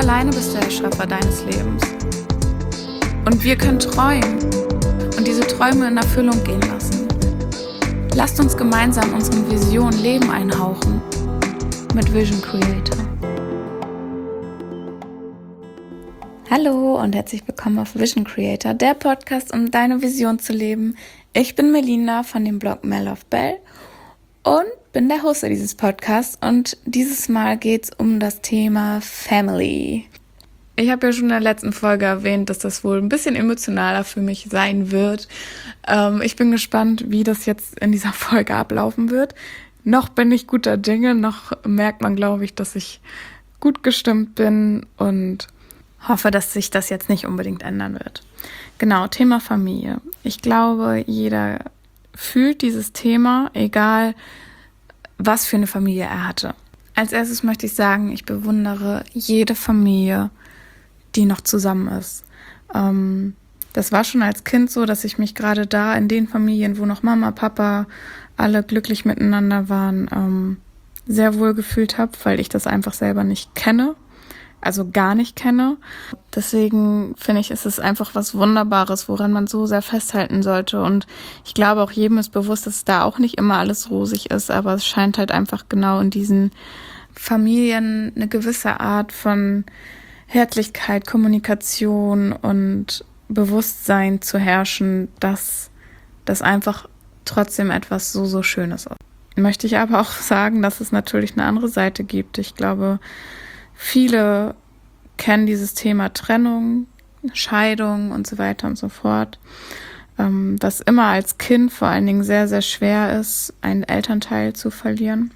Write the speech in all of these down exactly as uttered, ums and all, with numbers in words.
alleine bist der Erschaffer deines Lebens. Und wir können träumen und diese Träume in Erfüllung gehen lassen. Lasst uns gemeinsam unseren Visionen Leben einhauchen mit Vision Creator. Hallo und herzlich willkommen auf Vision Creator, der Podcast, um deine Vision zu leben. Ich bin Melinda von dem Blog Mel of Bell und bin der Host dieses Podcasts und dieses Mal geht es um das Thema Family. Ich habe ja schon in der letzten Folge erwähnt, dass das wohl ein bisschen emotionaler für mich sein wird. Ähm, ich bin gespannt, wie das jetzt in dieser Folge ablaufen wird. Noch bin ich guter Dinge, noch merkt man, glaube ich, dass ich gut gestimmt bin und hoffe, dass sich das jetzt nicht unbedingt ändern wird. Genau, Thema Familie. Ich glaube, jeder fühlt dieses Thema, egal was für eine Familie er hatte. Als erstes möchte ich sagen, ich bewundere jede Familie, die noch zusammen ist. Ähm, das war schon als Kind so, dass ich mich gerade da in den Familien, wo noch Mama, Papa alle glücklich miteinander waren, ähm, sehr wohl gefühlt habe, weil ich das einfach selber nicht kenne. Also gar nicht kenne. Deswegen finde ich, ist es einfach was Wunderbares, woran man so sehr festhalten sollte. Und ich glaube, auch jedem ist bewusst, dass da auch nicht immer alles rosig ist, aber es scheint halt einfach genau in diesen Familien eine gewisse Art von Herzlichkeit, Kommunikation und Bewusstsein zu herrschen, dass das einfach trotzdem etwas so, so Schönes ist. Möchte ich aber auch sagen, dass es natürlich eine andere Seite gibt. Ich glaube, viele kennen dieses Thema Trennung, Scheidung und so weiter und so fort, ähm, was immer als Kind vor allen Dingen sehr, sehr schwer ist, einen Elternteil zu verlieren.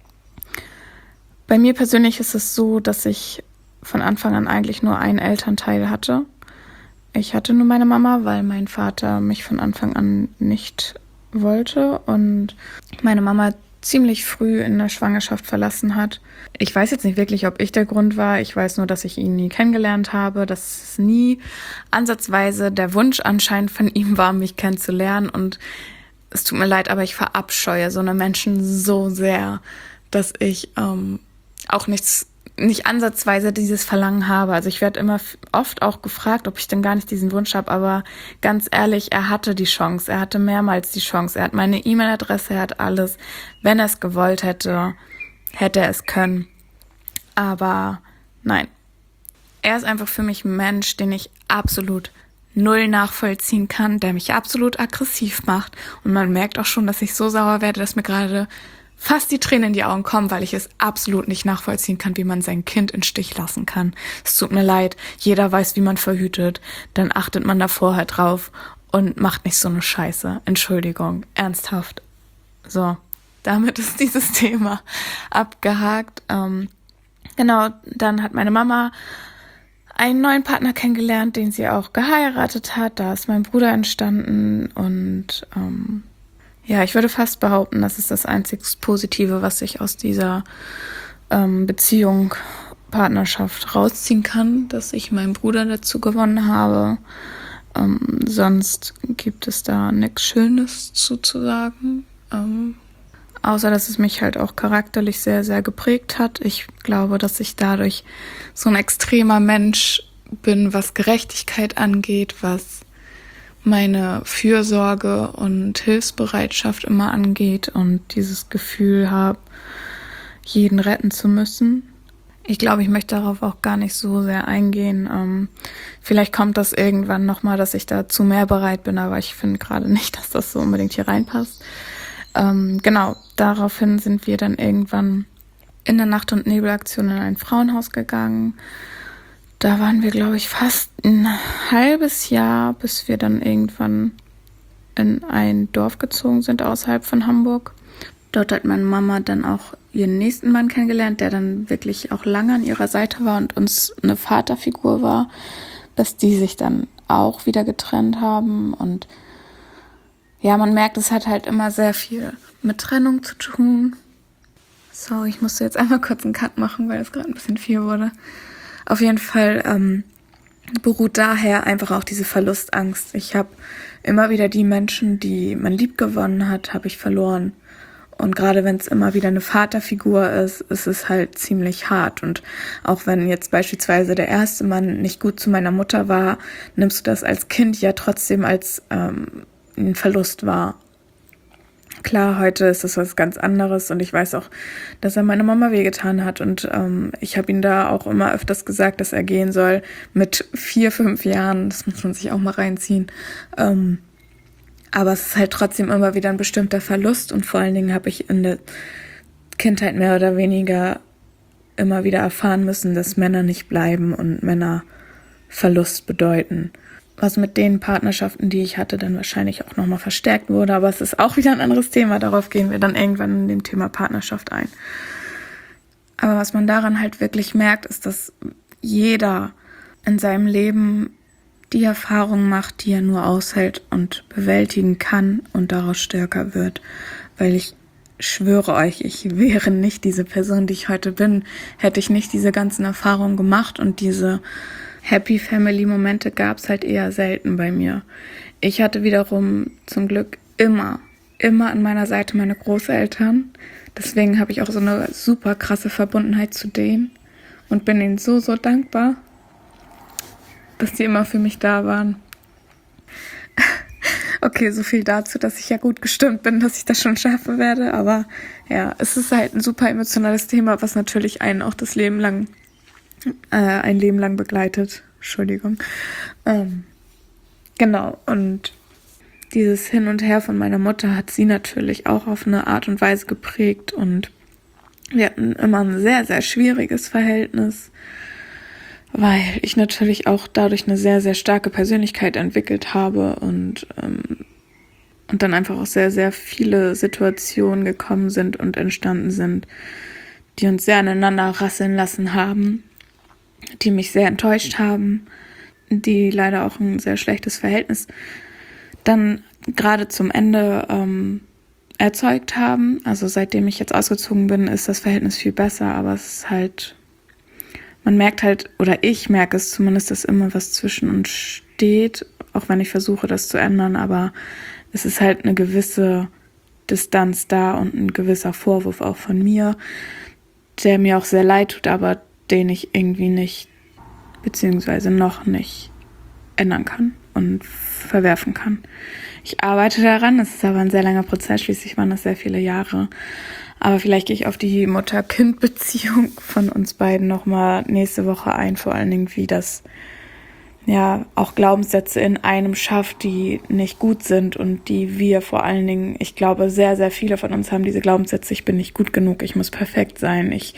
Bei mir persönlich ist es so, dass ich von Anfang an eigentlich nur einen Elternteil hatte. Ich hatte nur meine Mama, weil mein Vater mich von Anfang an nicht wollte und meine Mama ziemlich früh in der Schwangerschaft verlassen hat. Ich weiß jetzt nicht wirklich, ob ich der Grund war. Ich weiß nur, dass ich ihn nie kennengelernt habe, dass es nie ansatzweise der Wunsch anscheinend von ihm war, mich kennenzulernen. Und es tut mir leid, aber ich verabscheue so eine Menschen so sehr, dass ich ähm, auch nichts nicht ansatzweise dieses Verlangen habe. Also ich werde immer oft auch gefragt, ob ich denn gar nicht diesen Wunsch habe, aber ganz ehrlich, er hatte die Chance, er hatte mehrmals die Chance, er hat meine E-Mail-Adresse, er hat alles. Wenn er es gewollt hätte, hätte er es können. Aber nein, er ist einfach für mich ein Mensch, den ich absolut null nachvollziehen kann, der mich absolut aggressiv macht und man merkt auch schon, dass ich so sauer werde, dass mir gerade fast die Tränen in die Augen kommen, weil ich es absolut nicht nachvollziehen kann, wie man sein Kind im Stich lassen kann. Es tut mir leid, jeder weiß, wie man verhütet, dann achtet man da vorher drauf und macht nicht so eine Scheiße. Entschuldigung, ernsthaft. So, damit ist dieses Thema abgehakt. Ähm, genau, dann hat meine Mama einen neuen Partner kennengelernt, den sie auch geheiratet hat. Da ist mein Bruder entstanden und ähm, ja, ich würde fast behaupten, das ist das einzig Positive, was ich aus dieser ähm, Beziehung, Partnerschaft rausziehen kann, dass ich meinen Bruder dazu gewonnen habe. Ähm, sonst gibt es da nichts Schönes zu, zu sagen. Ähm, außer, dass es mich halt auch charakterlich sehr, sehr geprägt hat. Ich glaube, dass ich dadurch so ein extremer Mensch bin, was Gerechtigkeit angeht, was meine Fürsorge und Hilfsbereitschaft immer angeht und dieses Gefühl habe, jeden retten zu müssen. Ich glaube, ich möchte darauf auch gar nicht so sehr eingehen. Ähm, vielleicht kommt das irgendwann nochmal, dass ich dazu mehr bereit bin, aber ich finde gerade nicht, dass das so unbedingt hier reinpasst. Ähm, genau, daraufhin sind wir dann irgendwann in der Nacht- und Nebelaktion in ein Frauenhaus gegangen. Da waren wir, glaube ich, fast ein halbes Jahr, bis wir dann irgendwann in ein Dorf gezogen sind außerhalb von Hamburg. Dort hat meine Mama dann auch ihren nächsten Mann kennengelernt, der dann wirklich auch lange an ihrer Seite war und uns eine Vaterfigur war, bis die sich dann auch wieder getrennt haben. Und ja, man merkt, es hat halt immer sehr viel mit Trennung zu tun. So, ich musste jetzt einmal kurz einen Cut machen, weil es gerade ein bisschen viel wurde. Auf jeden Fall ähm, beruht daher einfach auch diese Verlustangst. Ich habe immer wieder die Menschen, die man lieb gewonnen hat, habe ich verloren. Und gerade wenn es immer wieder eine Vaterfigur ist, ist es halt ziemlich hart. Und auch wenn jetzt beispielsweise der erste Mann nicht gut zu meiner Mutter war, nimmst du das als Kind ja trotzdem als ähm, ein Verlust wahr. Klar, heute ist das was ganz anderes und ich weiß auch, dass er meiner Mama wehgetan hat und ähm, ich habe ihm da auch immer öfters gesagt, dass er gehen soll mit vier, fünf Jahren, das muss man sich auch mal reinziehen. Ähm, aber es ist halt trotzdem immer wieder ein bestimmter Verlust und vor allen Dingen habe ich in der Kindheit mehr oder weniger immer wieder erfahren müssen, dass Männer nicht bleiben und Männer Verlust bedeuten. Was mit den Partnerschaften, die ich hatte, dann wahrscheinlich auch nochmal verstärkt wurde. Aber es ist auch wieder ein anderes Thema. Darauf gehen wir dann irgendwann in dem Thema Partnerschaft ein. Aber was man daran halt wirklich merkt, ist, dass jeder in seinem Leben die Erfahrung macht, die er nur aushält und bewältigen kann und daraus stärker wird. Weil ich schwöre euch, ich wäre nicht diese Person, die ich heute bin, hätte ich nicht diese ganzen Erfahrungen gemacht und diese Happy Family Momente gab es halt eher selten bei mir. Ich hatte wiederum zum Glück immer, immer an meiner Seite meine Großeltern. Deswegen habe ich auch so eine super krasse Verbundenheit zu denen und bin ihnen so, so dankbar, dass die immer für mich da waren. Okay, so viel dazu, dass ich ja gut gestimmt bin, dass ich das schon schaffen werde. Aber ja, es ist halt ein super emotionales Thema, was natürlich einen auch das Leben lang Äh, ein Leben lang begleitet. Entschuldigung. Ähm, genau, und dieses Hin und Her von meiner Mutter hat sie natürlich auch auf eine Art und Weise geprägt und wir hatten immer ein sehr, sehr schwieriges Verhältnis, weil ich natürlich auch dadurch eine sehr, sehr starke Persönlichkeit entwickelt habe und, ähm, und dann einfach auch sehr, sehr viele Situationen gekommen sind und entstanden sind, die uns sehr aneinander rasseln lassen haben, die mich sehr enttäuscht haben, die leider auch ein sehr schlechtes Verhältnis dann gerade zum Ende ähm, erzeugt haben. Also seitdem ich jetzt ausgezogen bin, ist das Verhältnis viel besser, aber es ist halt, man merkt halt, oder ich merke es zumindest, dass immer was zwischen uns steht, auch wenn ich versuche, das zu ändern, aber es ist halt eine gewisse Distanz da und ein gewisser Vorwurf auch von mir, der mir auch sehr leid tut, aber den ich irgendwie nicht, beziehungsweise noch nicht ändern kann und verwerfen kann. Ich arbeite daran, es ist aber ein sehr langer Prozess, schließlich waren das sehr viele Jahre. Aber vielleicht gehe ich auf die Mutter-Kind-Beziehung von uns beiden nochmal nächste Woche ein, vor allen Dingen, wie das ja auch Glaubenssätze in einem schafft, die nicht gut sind und die wir vor allen Dingen, ich glaube, sehr, sehr viele von uns haben diese Glaubenssätze, ich bin nicht gut genug, ich muss perfekt sein, ich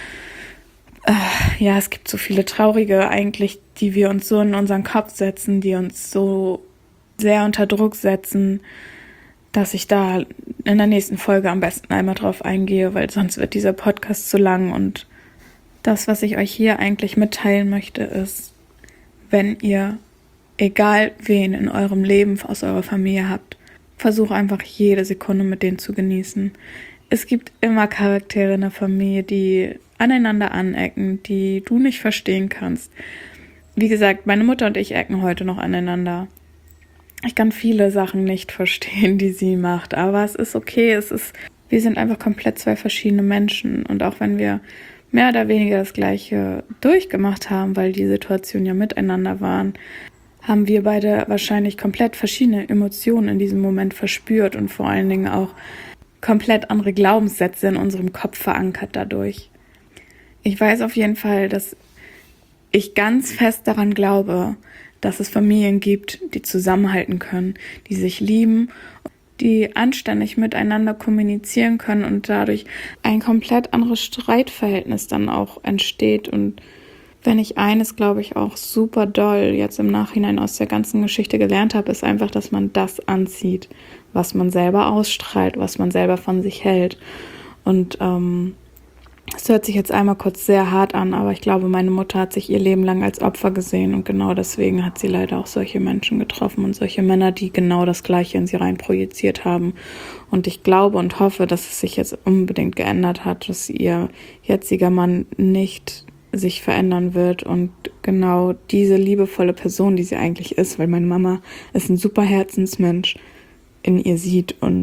ja, es gibt so viele traurige eigentlich, die wir uns so in unseren Kopf setzen, die uns so sehr unter Druck setzen, dass ich da in der nächsten Folge am besten einmal drauf eingehe, weil sonst wird dieser Podcast zu lang. Und das, was ich euch hier eigentlich mitteilen möchte, ist, wenn ihr, egal wen in eurem Leben aus eurer Familie habt, versucht einfach jede Sekunde mit denen zu genießen. Es gibt immer Charaktere in der Familie, die aneinander anecken, die du nicht verstehen kannst. Wie gesagt, meine Mutter und ich ecken heute noch aneinander. Ich kann viele Sachen nicht verstehen, die sie macht, aber es ist okay, es ist, wir sind einfach komplett zwei verschiedene Menschen und auch wenn wir mehr oder weniger das Gleiche durchgemacht haben, weil die Situationen ja miteinander waren, haben wir beide wahrscheinlich komplett verschiedene Emotionen in diesem Moment verspürt und vor allen Dingen auch komplett andere Glaubenssätze in unserem Kopf verankert dadurch. Ich weiß auf jeden Fall, dass ich ganz fest daran glaube, dass es Familien gibt, die zusammenhalten können, die sich lieben, die anständig miteinander kommunizieren können und dadurch ein komplett anderes Streitverhältnis dann auch entsteht. Und wenn ich eines, glaube ich, auch super doll jetzt im Nachhinein aus der ganzen Geschichte gelernt habe, ist einfach, dass man das anzieht, was man selber ausstrahlt, was man selber von sich hält. Und ähm, es hört sich jetzt einmal kurz sehr hart an, aber ich glaube, meine Mutter hat sich ihr Leben lang als Opfer gesehen und genau deswegen hat sie leider auch solche Menschen getroffen und solche Männer, die genau das Gleiche in sie rein projiziert haben. Und ich glaube und hoffe, dass es sich jetzt unbedingt geändert hat, dass ihr jetziger Mann nicht sich verändern wird und genau diese liebevolle Person, die sie eigentlich ist, weil meine Mama ist ein super Herzensmensch, in ihr sieht und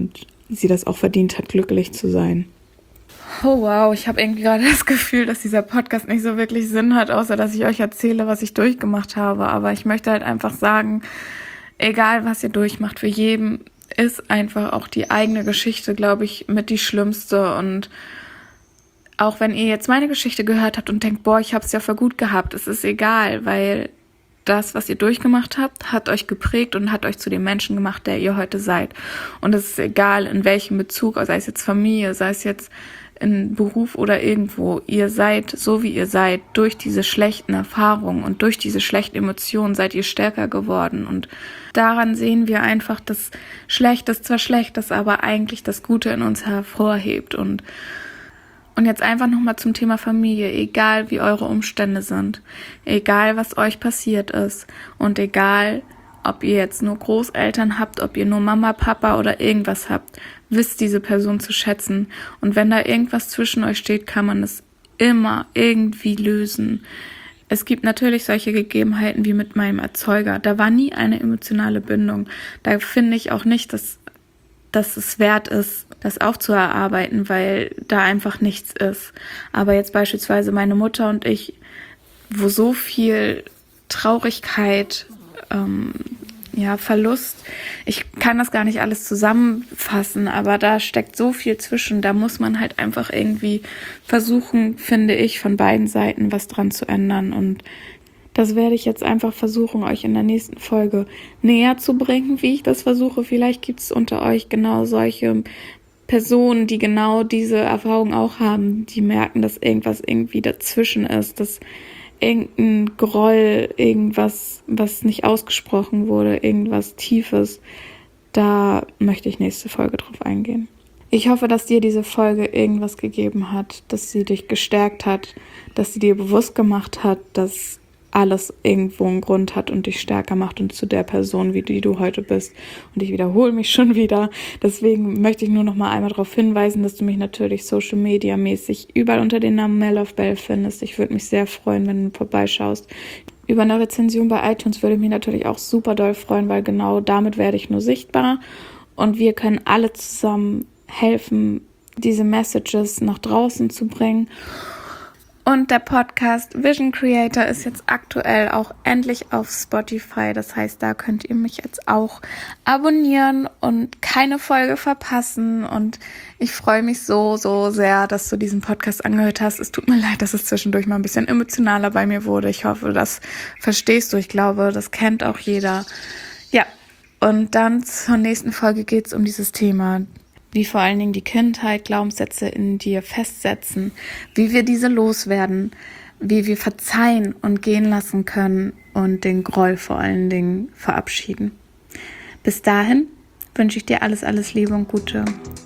sie das auch verdient hat, glücklich zu sein. Oh wow, ich habe irgendwie gerade das Gefühl, dass dieser Podcast nicht so wirklich Sinn hat, außer dass ich euch erzähle, was ich durchgemacht habe. Aber ich möchte halt einfach sagen, egal was ihr durchmacht, für jeden ist einfach auch die eigene Geschichte, glaube ich, mit die schlimmste. Und auch wenn ihr jetzt meine Geschichte gehört habt und denkt, boah, ich habe es ja für gut gehabt, es ist egal, weil das, was ihr durchgemacht habt, hat euch geprägt und hat euch zu dem Menschen gemacht, der ihr heute seid. Und es ist egal, in welchem Bezug, sei es jetzt Familie, sei es jetzt in Beruf oder irgendwo, ihr seid so, wie ihr seid, durch diese schlechten Erfahrungen und durch diese schlechten Emotionen seid ihr stärker geworden. Und daran sehen wir einfach, dass Schlechtes zwar schlecht ist, aber eigentlich das Gute in uns hervorhebt. Und Und jetzt einfach nochmal zum Thema Familie, egal wie eure Umstände sind, egal was euch passiert ist und egal, ob ihr jetzt nur Großeltern habt, ob ihr nur Mama, Papa oder irgendwas habt, wisst diese Person zu schätzen. Und wenn da irgendwas zwischen euch steht, kann man es immer irgendwie lösen. Es gibt natürlich solche Gegebenheiten wie mit meinem Erzeuger. Da war nie eine emotionale Bindung. Da finde ich auch nicht, dass dass es wert ist, das aufzuerarbeiten, weil da einfach nichts ist. Aber jetzt beispielsweise meine Mutter und ich, wo so viel Traurigkeit, ähm, ja, Verlust, ich kann das gar nicht alles zusammenfassen, aber da steckt so viel zwischen, da muss man halt einfach irgendwie versuchen, finde ich, von beiden Seiten was dran zu ändern. Und das werde ich jetzt einfach versuchen, euch in der nächsten Folge näher zu bringen, wie ich das versuche. Vielleicht gibt es unter euch genau solche Personen, die genau diese Erfahrung auch haben, die merken, dass irgendwas irgendwie dazwischen ist, dass irgendein Groll, irgendwas, was nicht ausgesprochen wurde, irgendwas Tiefes. Da möchte ich nächste Folge drauf eingehen. Ich hoffe, dass dir diese Folge irgendwas gegeben hat, dass sie dich gestärkt hat, dass sie dir bewusst gemacht hat, dass alles irgendwo einen Grund hat und dich stärker macht und zu der Person, wie die du heute bist. Und ich wiederhole mich schon wieder. Deswegen möchte ich nur noch mal einmal darauf hinweisen, dass du mich natürlich Social Media mäßig überall unter dem Namen Mel of Bell findest. Ich würde mich sehr freuen, wenn du vorbeischaust. Über eine Rezension bei iTunes würde ich mich natürlich auch super doll freuen, weil genau damit werde ich nur sichtbar. Und wir können alle zusammen helfen, diese Messages nach draußen zu bringen. Und der Podcast Vision Creator ist jetzt aktuell auch endlich auf Spotify. Das heißt, da könnt ihr mich jetzt auch abonnieren und keine Folge verpassen. Und ich freue mich so, so sehr, dass du diesen Podcast angehört hast. Es tut mir leid, dass es zwischendurch mal ein bisschen emotionaler bei mir wurde. Ich hoffe, das verstehst du. Ich glaube, das kennt auch jeder. Ja, und dann zur nächsten Folge geht es um dieses Thema, wie vor allen Dingen die Kindheit Glaubenssätze in dir festsetzen, wie wir diese loswerden, wie wir verzeihen und gehen lassen können und den Groll vor allen Dingen verabschieden. Bis dahin wünsche ich dir alles, alles Liebe und Gute.